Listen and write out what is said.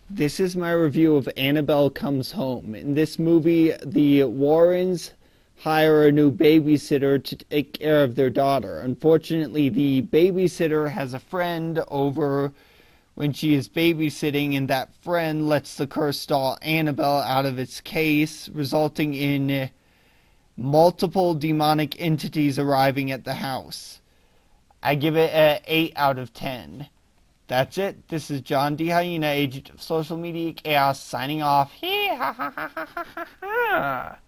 This is my review of Annabelle Comes Home. In this movie, the Warrens hire a new babysitter to take care of their daughter. Unfortunately, the babysitter has a friend over when she is babysitting, and that friend lets the cursed doll Annabelle out of its case, resulting in multiple demonic entities arriving at the house. I give it an 8 out of 10. That's it. This is John D. Hyena, agent of social media chaos, signing off.